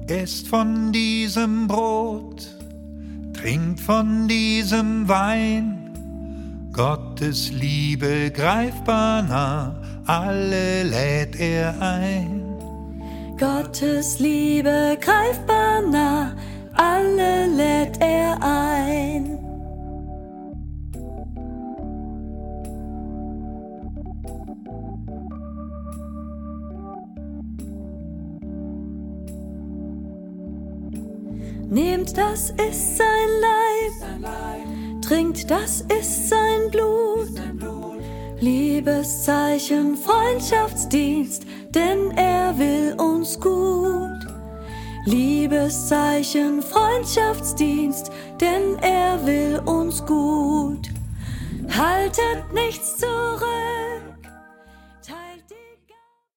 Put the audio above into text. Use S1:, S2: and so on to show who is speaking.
S1: Esst von diesem Brot, trinkt von diesem Wein. Gottes Liebe greifbar nah, alle lädt er ein.
S2: Gottes Liebe greifbar nah, alle lädt er ein. Nehmt, das ist sein Leib, trinkt, das ist sein Blut. Liebeszeichen, Freundschaftsdienst, denn er will uns gut. Liebeszeichen, Freundschaftsdienst, denn er will uns gut. Haltet nichts zurück.